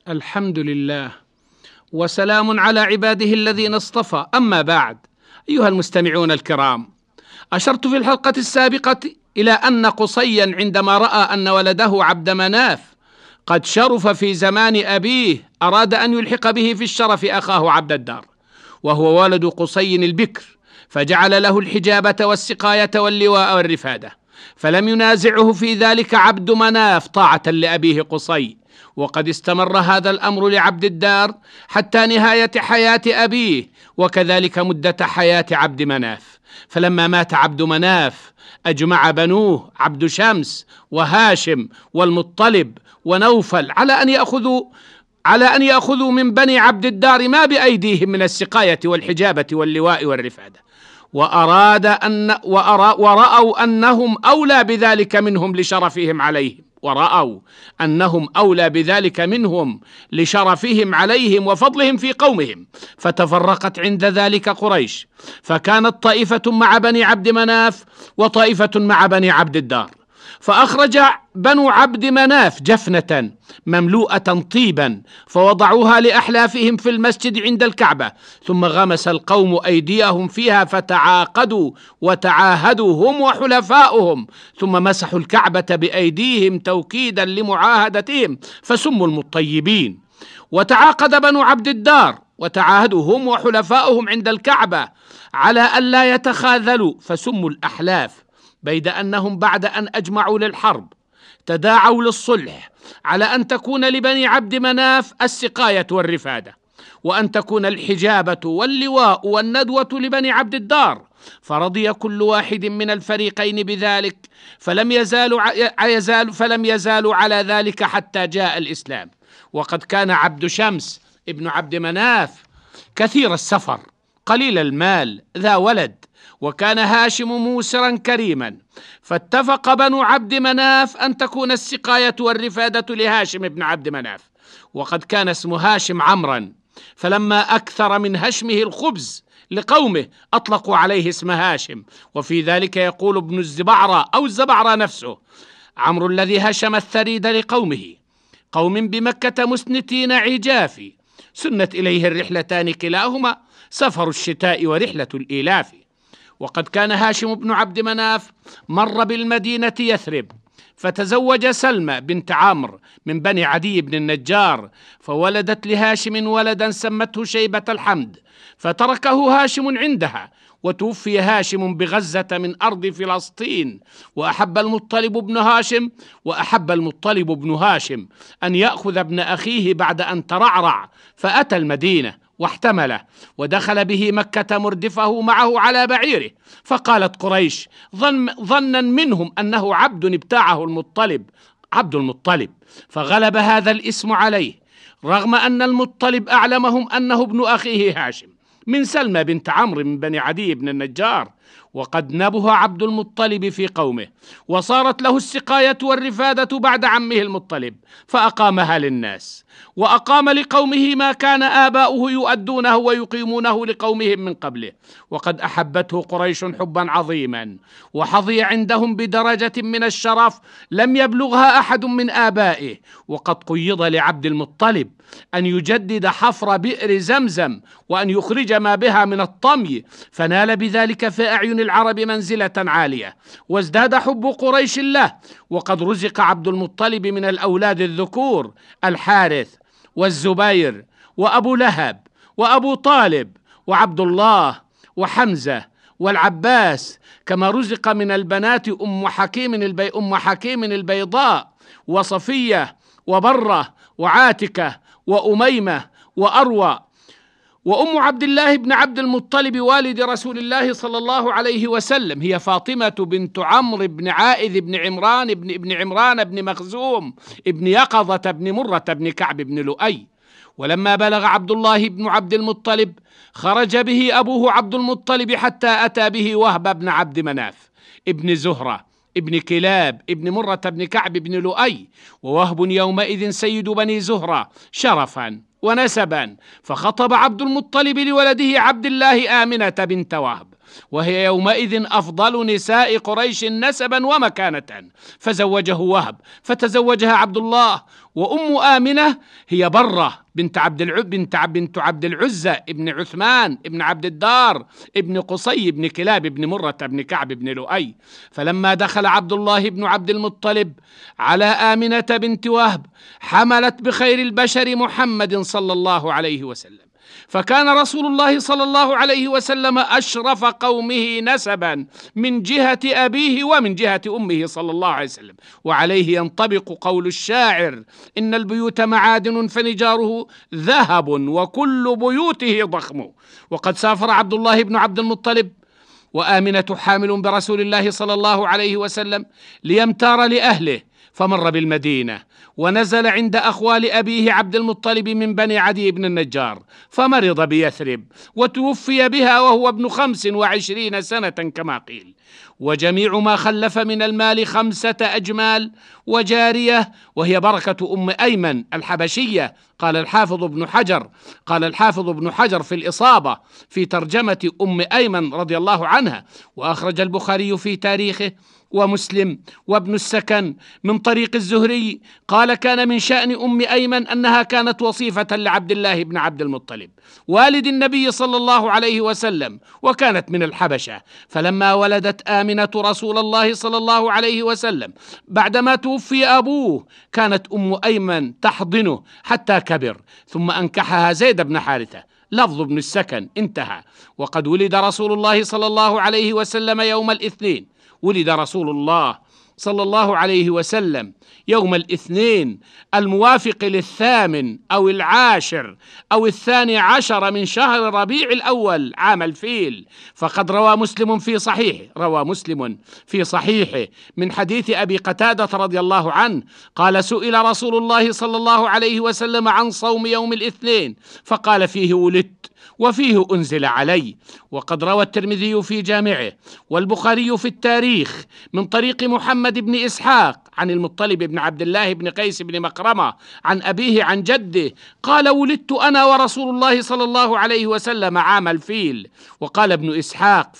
الحمد لله، وسلام على عباده الذين اصطفى، أما بعد. أيها المستمعون الكرام، أشرت في الحلقة السابقة إلى أن قصيا عندما رأى أن ولده عبد مناف قد شرف في زمان أبيه أراد أن يلحق به في الشرف أخاه عبد الدار، وهو ولد قصي البكر، فجعل له الحجابة والسقاية واللواء والرفادة، فلم ينازعه في ذلك عبد مناف طاعة لأبيه قصي. وقد استمر هذا الأمر لعبد الدار حتى نهاية حياة أبيه، وكذلك مدة حياة عبد مناف. فلما مات عبد مناف أجمع بنوه عبد شمس وهاشم والمطلب ونوفل على أن يأخذوا من بني عبد الدار ما بأيديهم من السقاية والحجابة واللواء والرفادة، ورأوا أنهم أولى بذلك منهم لشرفهم عليهم وفضلهم في قومهم. فتفرقت عند ذلك قريش، فكانت طائفة مع بني عبد مناف وطائفة مع بني عبد الدار. فأخرج بنو عبد مناف جفنة مملوءة طيبا فوضعوها لأحلافهم في المسجد عند الكعبة، ثم غمس القوم أيديهم فيها فتعاقدوا وتعاهدوا هم وحلفاؤهم، ثم مسحوا الكعبة بأيديهم توكيدا لمعاهدتهم فسموا المطيبين. وتعاقد بنو عبد الدار وتعاهدوا هم وحلفاؤهم عند الكعبة على ألا يتخاذلوا فسموا الأحلاف، بيد أنهم بعد أن أجمعوا للحرب تداعوا للصلح على أن تكون لبني عبد مناف السقاية والرفادة، وأن تكون الحجابة واللواء والندوة لبني عبد الدار، فرضي كل واحد من الفريقين بذلك، فلم يزالوا على ذلك حتى جاء الإسلام. وقد كان عبد شمس ابن عبد مناف كثير السفر قليل المال ذا ولد، وكان هاشم موسرا كريما، فاتفق بنو عبد مناف أن تكون السقاية والرفادة لهاشم بن عبد مناف، وقد كان اسم هاشم عمرا، فلما أكثر من هشمه الخبز لقومه أطلقوا عليه اسم هاشم. وفي ذلك يقول ابن الزبعرة أو الزبعرة نفسه: عمرو الذي هشم الثريد لقومه، قوم بمكة مسنتين عجاف، سنت إليه الرحلتان كلاهما، سفر الشتاء ورحلة الإيلاف. وقد كان هاشم بن عبد مناف مر بالمدينة يثرب، فتزوج سلمى بنت عمرو من بني عدي بن النجار، فولدت لهاشم ولدا سمته شيبة الحمد، فتركه هاشم عندها، وتوفي هاشم بغزة من أرض فلسطين. وأحب المطلب بن هاشم أن يأخذ ابن أخيه بعد أن ترعرع، فأتى المدينة واحتمله ودخل به مكة مردفه معه على بعيره، فقالت قريش ظنا منهم أنه عبد ابتاعه عبد المطلب، فغلب هذا الاسم عليه، رغم أن المطلب أعلمهم أنه ابن أخيه هاشم من سلمى بنت عمرو من بني عدي بن النجار. وقد نبه عبد المطلب في قومه، وصارت له السقاية والرفادة بعد عمه المطلب، فأقامها للناس، وأقام لقومه ما كان آباؤه يؤدونه ويقيمونه لقومهم من قبله. وقد أحبته قريش حبا عظيما، وحظي عندهم بدرجة من الشرف لم يبلغها أحد من آبائه. وقد قيض لعبد المطلب أن يجدد حفر بئر زمزم، وأن يخرج ما بها من الطمي، فنال بذلك في أعين العرب منزلة عالية، وازداد حب قريش له. وقد رزق عبد المطلب من الأولاد الذكور الحارث والزبير وأبو لهب وأبو طالب وعبد الله وحمزة والعباس، كما رزق من البنات أم حكيم البيضاء وصفية وبرة وعاتكة وأميمة وأروى. وأم عبد الله بن عبد المطلب والد رسول الله صلى الله عليه وسلم هي فاطمة بنت عمرو بن عائذ بن عمران بن مخزوم بن يقظة بن مرة بن كعب بن لؤي. ولما بلغ عبد الله بن عبد المطلب خرج به أبوه عبد المطلب حتى أتى به وهب بن عبد مناف ابن زهرة ابن كلاب ابن مرة بن كعب بن لؤي، ووهب يومئذ سيد بني زهرة شرفا ونسبا، فخطب عبد المطلب لولده عبد الله آمنة بنت وهب، وهي يومئذ أفضل نساء قريش نسبا ومكانة، فزوجه وهب، فتزوجها عبد الله. وأم آمنة هي برة بنت عبد العزة ابن عثمان ابن عبد الدار ابن قصي ابن كلاب ابن مرة ابن كعب ابن لؤي. فلما دخل عبد الله بن عبد المطلب على آمنة بنت وهب حملت بخير البشر محمد صلى الله عليه وسلم، فكان رسول الله صلى الله عليه وسلم أشرف قومه نسبا من جهة أبيه ومن جهة أمه صلى الله عليه وسلم. وعليه ينطبق قول الشاعر: إن البيوت معادن فنجاره ذهب وكل بيوته ضخم. وقد سافر عبد الله بن عبد المطلب وآمنة حامل برسول الله صلى الله عليه وسلم ليمتار لأهله، فمر بالمدينة ونزل عند أخوال أبيه عبد المطلب من بني عدي بن النجار، فمرض بيثرب وتوفي بها وهو ابن 25 سنة كما قيل. وجميع ما خلف من المال 5 أجمال وجارية، وهي بركة أم أيمن الحبشية. قال الحافظ ابن حجر في الإصابة في ترجمة أم أيمن رضي الله عنها، وأخرج البخاري في تاريخه ومسلم وابن السكن من طريق الزهري قال: كان من شأن أم أيمن أنها كانت وصيفة لعبد الله بن عبد المطلب والد النبي صلى الله عليه وسلم، وكانت من الحبشة. فلما ولدت آمنة رسول الله صلى الله عليه وسلم بعدما توفي أبوه، كانت أم أيمن تحضنه حتى كبر، ثم أنكحها زيد بن حارثة. لفظ ابن السكن انتهى. وقد ولد رسول الله صلى الله عليه وسلم يوم الاثنين، ولد رسول الله صلى الله عليه وسلم يوم الاثنين الموافق للثامن أو العاشر أو 12 من شهر ربيع الأول عام الفيل. فقد روى مسلم في صحيحه من حديث أبي قتادة رضي الله عنه قال: سئل رسول الله صلى الله عليه وسلم عن صوم يوم الاثنين فقال: فيه ولدت وفيه أنزل علي. وقد روى الترمذي في جامعه والبخاري في التاريخ من طريق محمد بن إسحاق عن المطلب بن عبد الله بن قيس بن مقرمة عن أبيه عن جده قال: ولدت أنا ورسول الله صلى الله عليه وسلم عام الفيل. وقال ابن إسحاق في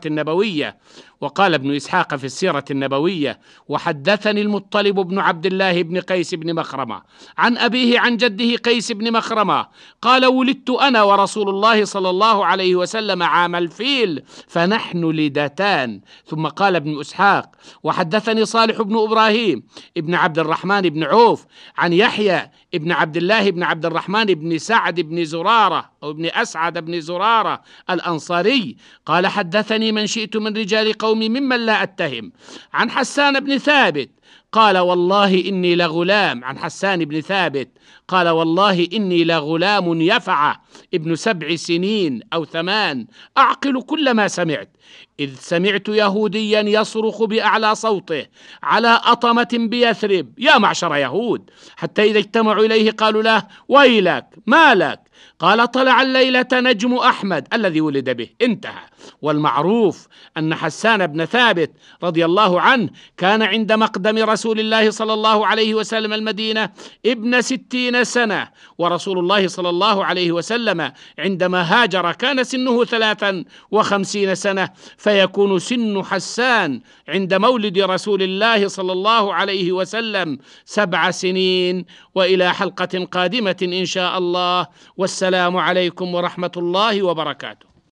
السيرة النبوية: وحدثني المطلب بن عبد الله بن قيس بن مخرمة عن أبيه عن جده قيس بن مخرمة قال: ولدت أنا ورسول الله صلى الله عليه وسلم عام الفيل فنحن لدتان. ثم قال ابن إسحاق: وحدثني صالح بن إبراهيم ابن عبد الرحمن بن عوف عن يحيى ابن عبد الله بن عبد الرحمن بن سعد بن زرارة أو ابن أسعد بن زرارة الأنصاري قال: حدثني من شئت من رجال قومي ممن لا أتهم عن حسان بن ثابت قال: والله إني لغلام. عن حسان بن ثابت قال: والله إني لغلام يفعى ابن 7 سنين أو 8 أعقل كل ما سمعت، إذ سمعت يهوديا يصرخ بأعلى صوته على أطمة بيثرب: يا معشر يهود، حتى إذا اجتمعوا إليه قالوا له: ويلك ما لك؟ قال: طلع الليلة نجم أحمد الذي ولد به. انتهى. والمعروف أن حسان بن ثابت رضي الله عنه كان عند مقدم رسول الله صلى الله عليه وسلم المدينة ابن 60 سنة، ورسول الله صلى الله عليه وسلم عندما هاجر كان سنه 53 سنة، فيكون سن حسان عند مولد رسول الله صلى الله عليه وسلم 7 سنين. وإلى حلقة قادمة إن شاء الله، والسلام عليكم ورحمة الله وبركاته.